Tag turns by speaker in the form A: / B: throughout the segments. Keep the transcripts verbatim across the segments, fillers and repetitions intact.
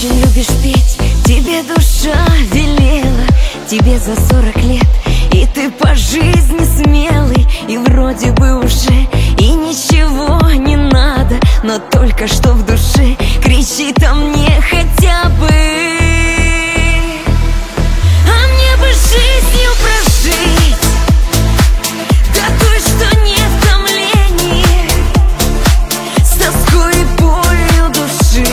A: очень любишь петь, тебе душа велела, тебе за сорок лет, и ты по жизни смелый. И вроде бы уже и ничего не надо, но только что в душе кричит о мне хотя бы. А мне бы жизнью прожить такой, что нет томлений, с тоской и болью души,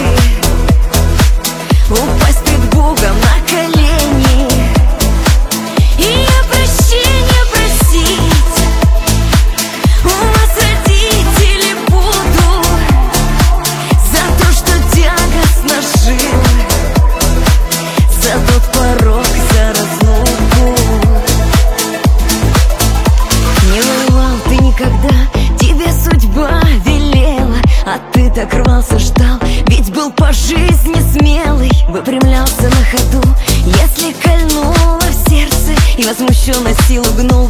A: упасть перед Богом на колени и я прощения просить. У вас, родители, буду за то, что тягостно жил, за тот порог, за разлуку. Не воевал ты никогда, тебе судьба велела, а ты так рвался, ждал, ведь был по жизни смелый. Выпрямлялся на ходу, если кольнуло в сердце, и возмущенно силу гнул.